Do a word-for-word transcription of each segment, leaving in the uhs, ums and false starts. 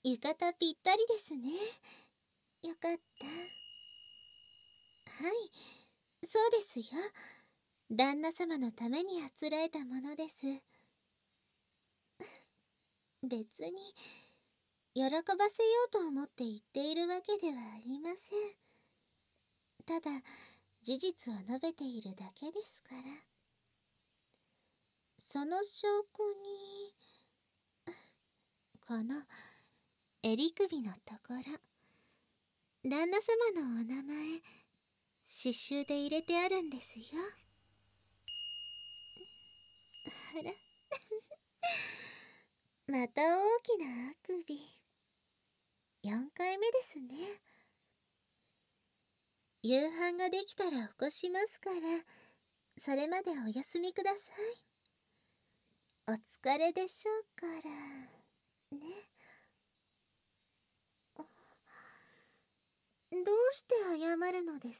浴衣ぴったりですね。よかった。はい、そうですよ。旦那様のためにあつらえたものです。別に喜ばせようと思って言っているわけではありません。ただ事実を述べているだけですから。その証拠にこの襟首のところ、旦那様のお名前刺繍で入れてあるんですよ。あらまた大きなあくび。よんかいめですね。夕飯ができたら起こしますから、それまでお休みください。お疲れでしょうからね。どうして謝るのです？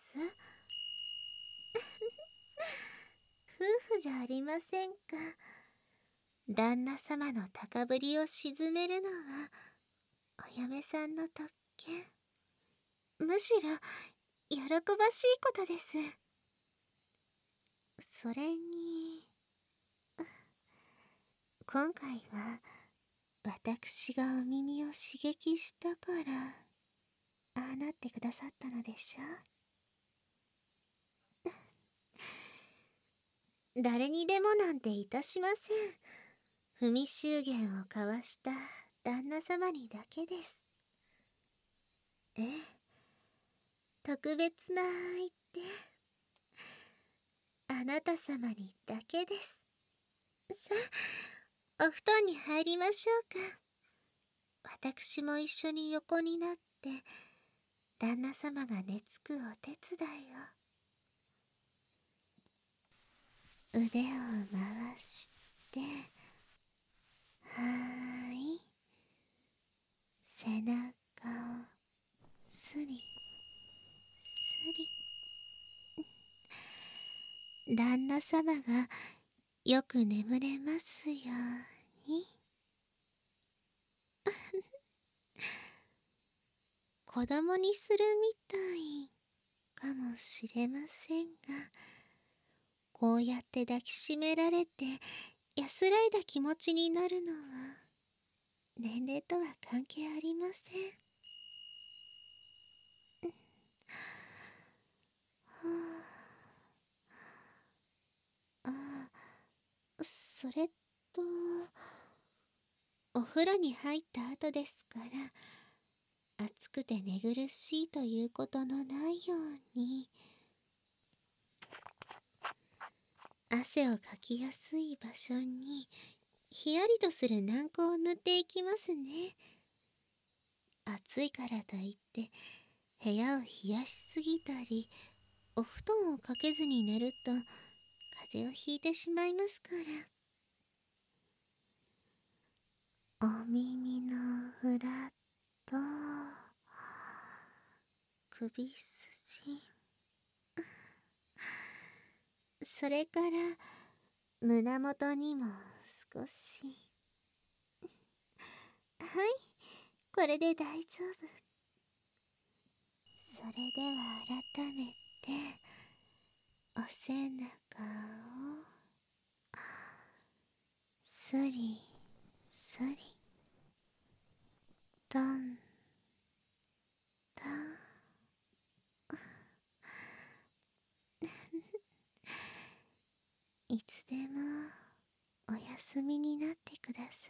夫婦じゃありませんか。旦那様の高ぶりを鎮めるのはお嫁さんの特権。むしろ喜ばしいことです。それに今回は私がお耳を刺激したからああなってくださったのでしょう。誰にでもなんていたしません。踏み祝言を交わした旦那様にだけです。ええ、特別な相手、あなた様にだけです。さあ、お布団に入りましょうか。私も一緒に横になって旦那様が寝つくお手伝いを。腕を回して、はーい、背中をスリスリ。旦那様がよく眠れますように。子供にするみたいかもしれませんが、こうやって抱きしめられて安らいだ気持ちになるのは年齢とは関係ありません。ああ、それとお風呂に入った後ですから、暑くて寝苦しいということのないように、汗をかきやすい場所にひやりとする軟膏を塗っていきますね。暑いからといって部屋を冷やしすぎたり、お布団をかけずに寝ると風邪をひいてしまいますから。お耳の裏と首筋、それから胸元にも少し。はい、これで大丈夫。それでは改めてお背中をスリスリトントン。いつでもお休みになってくださ